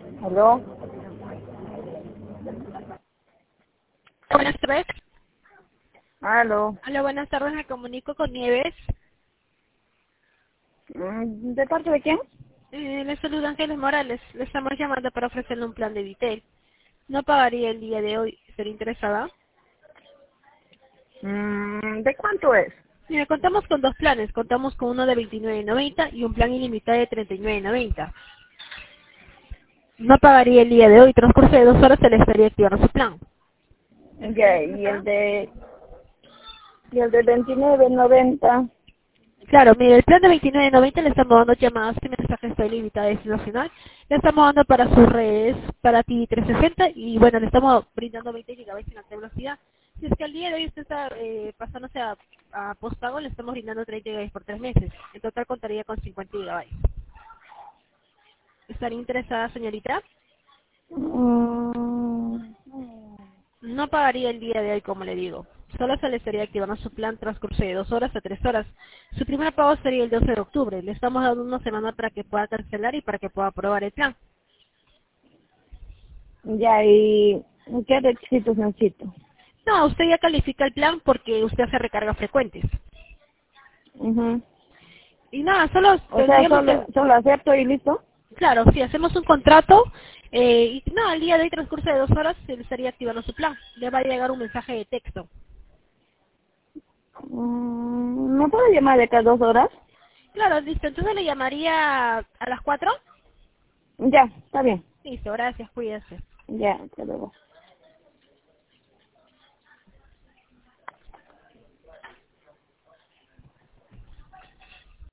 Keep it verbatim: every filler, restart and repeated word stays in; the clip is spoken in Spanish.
¿Aló? Buenas tardes. ¿Aló? Hola, buenas tardes. Me comunico con Nieves. Mm, ¿De parte de quién? Eh, le saluda Ángeles Morales. Le estamos llamando para ofrecerle un plan de Vitel. No pagaría el día de hoy. ¿Estaría interesada? Mm, ¿De cuánto es? Mira, contamos con dos planes. Contamos con uno de veintinueve noventa y un plan ilimitado de treinta y nueve noventa. No pagaría el día de hoy. Transcurso de dos horas se le estaría activando su plan. ¿Estaría Ya, y el interesada? de, y el de veintinueve noventa. Claro, mire, el plan de veintinueve noventa le estamos dando llamadas y mensajes de ilimitada nacional. Le estamos dando para sus redes, para ti trescientos sesenta y bueno, le estamos brindando veinte gigabytes en alta velocidad. Si es que al día de hoy usted está eh, pasándose a, a postpago, le estamos brindando treinta gigabytes por tres meses. En total contaría con cincuenta gigabytes. ¿Estaría interesada, señorita? Mm, No pagaría el día de hoy, como le digo. Solo se le estaría activando su plan transcurso de dos horas a tres horas. Su primer pago sería el doce de octubre. Le estamos dando una semana para que pueda cancelar y para que pueda aprobar el plan. ya, ¿y qué requisitos necesito? No, usted ya califica el plan porque usted hace recargas frecuentes. Ujú. Y nada, solo O sea, tendríamos solo, que, solo acepto y listo. claro, si hacemos un contrato, eh, y no, al día de hoy transcurso de dos horas se le estaría activando su plan. Le va a llegar un mensaje de texto. Mm, ¿Me puede llamar de cada dos horas? Claro, listo. Entonces le llamaría a las cuatro. Ya, está bien. Listo, gracias, cuídese. Ya, hasta luego.